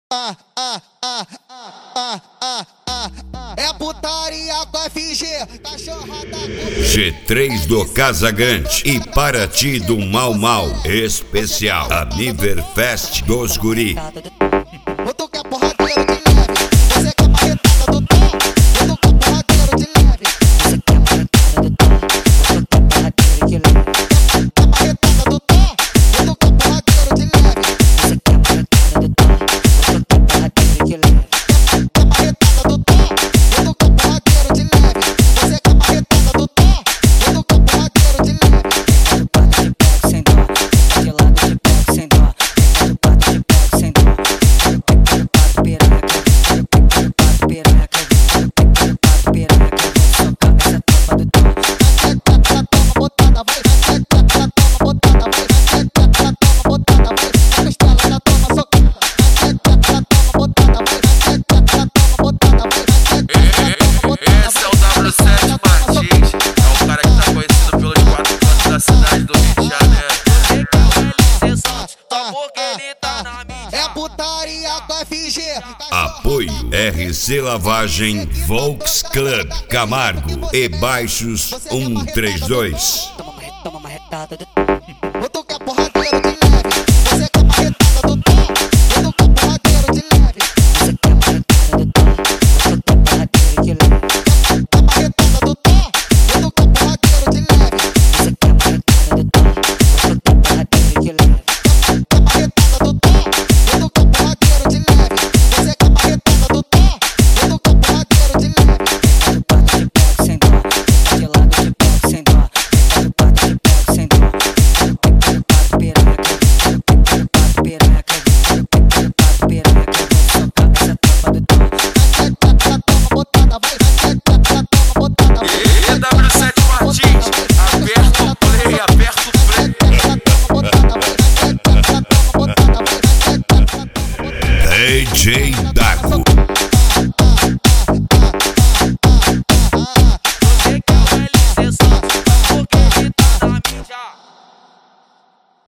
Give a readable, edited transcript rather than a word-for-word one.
É putaria com FG, cachorrada G3 do Casagrande e Paraty do Mau Mau especial Aniverfest dos Guri. Tu quer porradeiro de leve, você quer marretada do tom. Tu quer porradeiro de leve, você quer marretada do tom. Tu quer marretada do tom. Tu quer porradeiro de leve, você quer marretada do tom. Tu quer porradeiro de leve, quer marretada do tom. Tu quer porradeiro de leve, você quer marretada do tom. Tu quer porradeiro de leve. Sem dó, de lado de pé sem dó. De pé sem dó. É putaria com FG. Apoio RC Lavagem, Volks Club Camargo e Baixos 132. Toma marretada do tu quer porradeiro de leve, você quer marretada do tom. Tu quer porradeiro de leve, você quer marretada do tom. Tu quer porradeiro de leve, quer marretada do tom. Tu quer porradeiro de leve, você quer marretada do tom. Tu quer porradeiro de leve, quer marretada do tom. Tu quer porradeiro de leve, você quer marretada do tom. Tu quer porradeiro de leve. De pé sem dó, de lado de pé sem dó. De pé sem dó. DJ Dago.